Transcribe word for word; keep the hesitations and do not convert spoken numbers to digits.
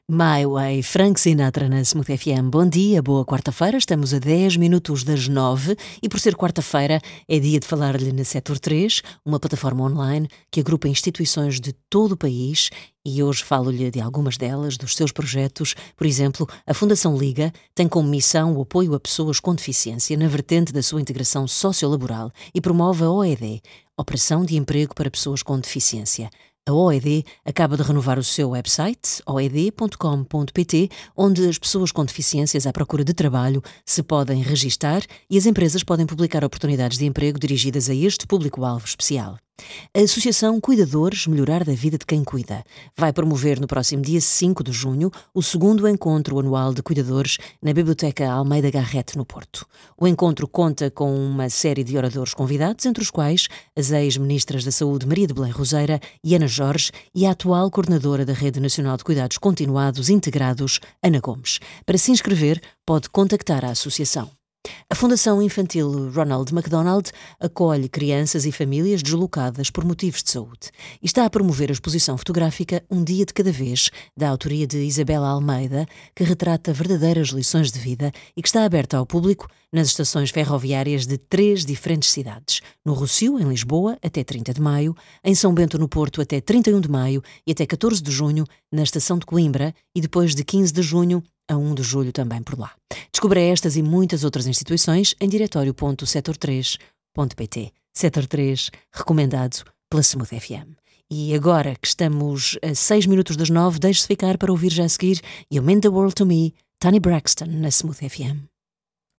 My Way, Frank Sinatra na Smooth F M. Bom dia, boa quarta-feira, estamos a dez minutos das nove e por ser quarta-feira é dia de falar-lhe na Setor três, uma plataforma online que agrupa instituições de todo o país e hoje falo-lhe de algumas delas, dos seus projetos. Por exemplo, a Fundação Liga tem como missão o apoio a pessoas com deficiência na vertente da sua integração sociolaboral e promove a O E D, Operação de Emprego para Pessoas com Deficiência. A O E D acaba de renovar o seu website, o e d ponto com ponto p t, onde as pessoas com deficiências à procura de trabalho se podem registar e as empresas podem publicar oportunidades de emprego dirigidas a este público-alvo especial. A Associação Cuidadores Melhorar da Vida de Quem Cuida vai promover no próximo dia cinco de junho o segundo encontro anual de cuidadores na Biblioteca Almeida Garrett, no Porto. O encontro conta com uma série de oradores convidados, entre os quais as ex-ministras da Saúde Maria de Belém Roseira e Ana Jorge e a atual coordenadora da Rede Nacional de Cuidados Continuados Integrados, Ana Gomes. Para se inscrever, pode contactar a associação. A Fundação Infantil Ronald McDonald acolhe crianças e famílias deslocadas por motivos de saúde e está a promover a exposição fotográfica Um Dia de Cada Vez, da autoria de Isabela Almeida, que retrata verdadeiras lições de vida e que está aberta ao público nas estações ferroviárias de três diferentes cidades: no Rossio, em Lisboa, até trinta de maio, em São Bento, no Porto, até trinta e um de maio e até catorze de junho, na estação de Coimbra, e depois de quinze de junho a um de julho também por lá. Descubra estas e muitas outras instituições em diretório ponto setor três ponto p t. Setor três, recomendado pela Smooth F M. E agora que estamos a seis minutos das nove, deixe-se ficar para ouvir já a seguir You Mean the World to Me, Toni Braxton na Smooth F M.